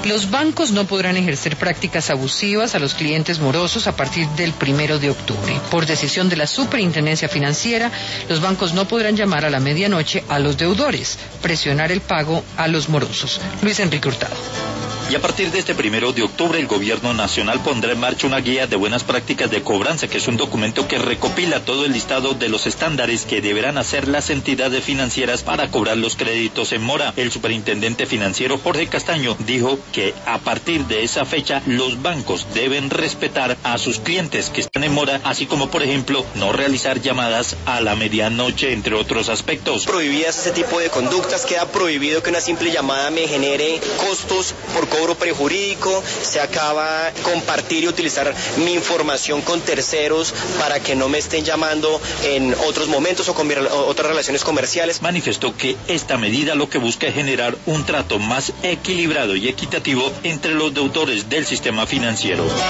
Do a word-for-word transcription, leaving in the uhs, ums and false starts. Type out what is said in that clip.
Los bancos no podrán ejercer prácticas abusivas a los clientes morosos a partir del primero de octubre. Por decisión de la Superintendencia Financiera, los bancos no podrán llamar a la medianoche a los deudores, presionar el pago a los morosos. Luis Enrique Hurtado. Y a partir de este primero de octubre, el Gobierno Nacional pondrá en marcha una guía de buenas prácticas de cobranza, que es un documento que recopila todo el listado de los estándares que deberán hacer las entidades financieras para cobrar los créditos en mora. El superintendente financiero Jorge Castaño dijo que a partir de esa fecha, los bancos deben respetar a sus clientes que están en mora, así como, por ejemplo, no realizar llamadas a la medianoche, entre otros aspectos. Prohibidas ese tipo de conductas, queda prohibido que una simple llamada me genere costos por cobro prejurídico, se acaba compartir y utilizar mi información con terceros para que no me estén llamando en otros momentos o con mi, o otras relaciones comerciales. Manifestó que esta medida lo que busca es generar un trato más equilibrado y equitativo entre los deudores del sistema financiero.